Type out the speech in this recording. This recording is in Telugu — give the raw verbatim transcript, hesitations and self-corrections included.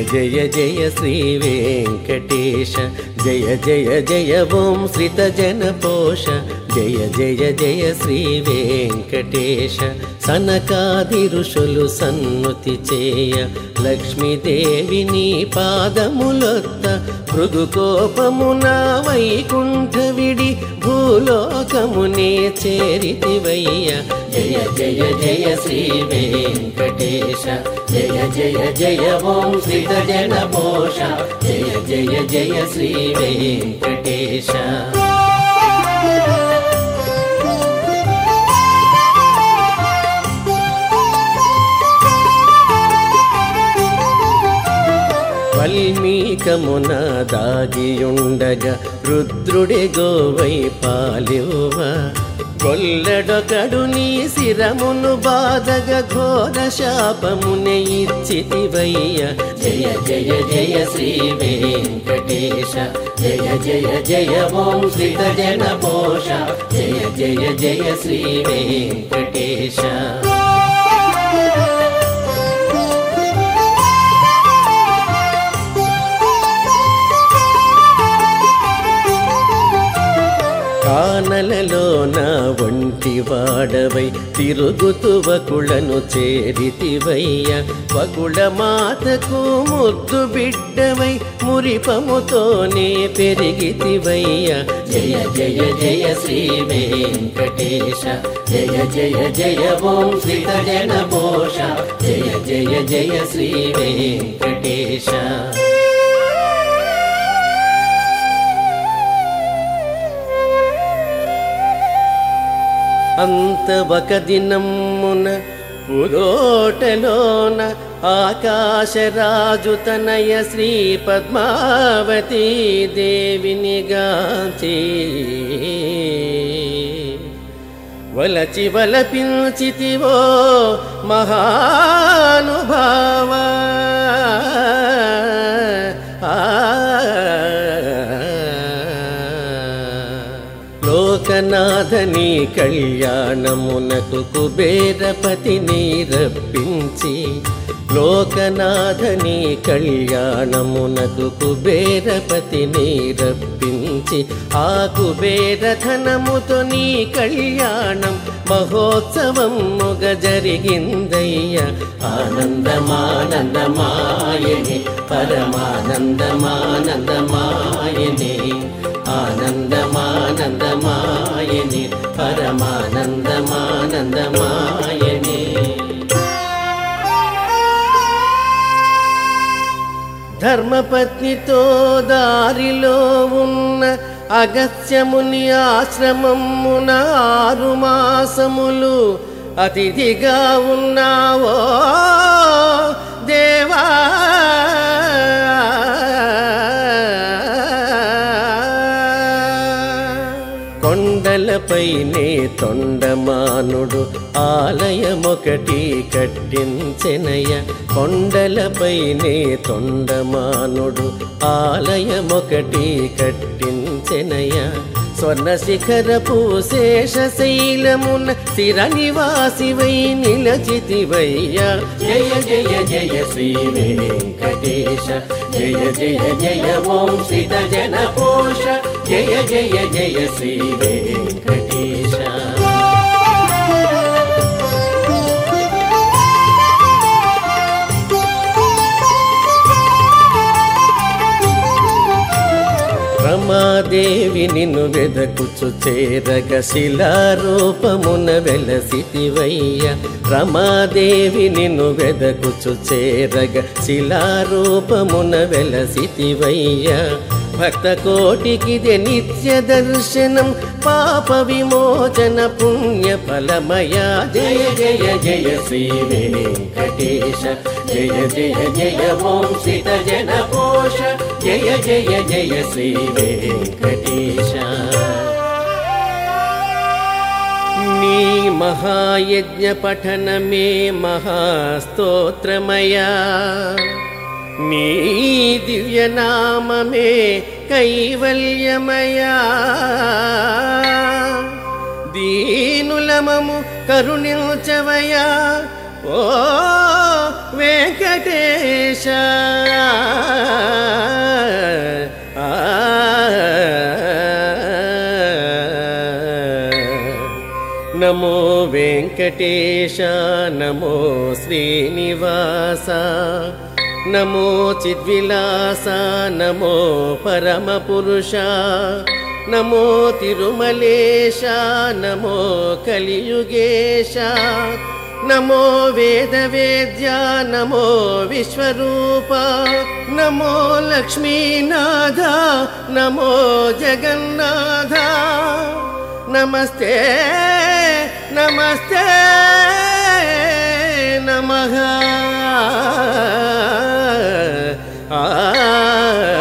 జయ జయ శ్రీ వెంకటేశ జయ జయ జయ ఓం శ్రీత జన పోష జయ జయ జయ శ్రీ వెంకటేశ సనకాది ఋషులు సన్నుతి చేయ లక్ష్మీదేవిని పాదములొత్త భృగుకోపమున వైకుంఠ విడి భూలోకమునే చేరితివయ్య జయ జయ జయ శ్రీ వెంకటేశ జయ జయ జయ ఓం శ్రీత జన పోష జయ జయ జయ శ్రీ వెంకటేశ వల్మీకమున దాగియుండగా రుద్రుడే గోవై పాలివ గొల్లడొకడు నీ శిరమును బాధగ ఘోర శాపమునే ఇచ్చితివయ్య జయ జయ జయ శ్రీ వెంకటేశ జయ జయ జయ ఓం శ్రీత జన పోష జయ జయ జయ శ్రీ వెంకటేశ కానలలోన ఒంటి వాడవై తిరుగుతు వకుళను చేరితివయ్య వకుళ మాతకు ముద్దు బిడ్డవై మురిపముతోనే పెరిగితివయ్య జయ జయ జయ శ్రీ వెంకటేశ జయ జయ జయ ఓం శ్రీత జన పోష జయ జయ జయ శ్రీ వెంకటేశ అంత ఒక దినమున పురోటలోన ఆకాశరాజు తనయ శ్రీ పద్మావతీ దేవిని గాంచి వలచి వలపించితివో మహానుభావ లోకనాథని కళ్యాణమునకు కుబేరపతిని రప్పించి లోకనాథని కళ్యాణమునకు కుబేరపతిని రప్పించి ఆ కుబేరధనముతో నీ కళ్యాణం మహోత్సవముగ జరిగిందయ్య ఆనందమానందమాయని పరమానందమానందమాయని ఆనందమానందమాయని పరమానందమానందమాయని ధర్మపత్నితో దారిలో ఉన్న అగస్త్యముని ఆశ్రమమున ఆరు మాసములు అతిథిగా ఉన్నావో దేవా కొండలపైనే తొండమానుడు ఆలయమొకటి కట్టించెనయ కొండలపైనే తొండమానుడు ఆలయమొకటి కట్టించెనయ స్వర్ణ శిఖరపు శేషశైలమున స్థిర నివాసివై నిలచితివయ్య జయ జయ జయ శ్రీ వెంకటేశ జయ జయ జయ ఓం శ్రీత జన పోష జయ జయ జయ శ్రీ వెంకటేశ రమాదేవి నిన్ను వెదకుచు చేరగ శిలారూపమున వెలసితివయ్య రమాదేవి నిన్ను వెదకుచు చేరగ శిలారూపమున వెలసితివయ్య భక్త కోటికిదే నిత్య దర్శనం పాప విమోచన పుణ్య ఫలమయ జయ జయ జయ శ్రీ వెంకటేశ జయ జయ జయ ఓం శ్రీత జన పోష జయ జయ జయ శ్రీ వెంకటేశ నీ మహాయజ్ఞ పఠనమే మహాస్తోత్రమయా నీ దివ్యనామమే కైవల్యమయా దీనులమము కరుణించవయా ఓ వెంకటేశ నమో వెంకటేశ నమో శ్రీనివాస నమో చిద్విలాస నమో పరమపురుష నమో తిరుమలేశ నమో కలియుగేశ నమో వేదవేద్య నమో విశ్వరూప నమో లక్ష్మీనాథ నమో జగన్నాథ నమస్తే నమస్తే నమః ఆ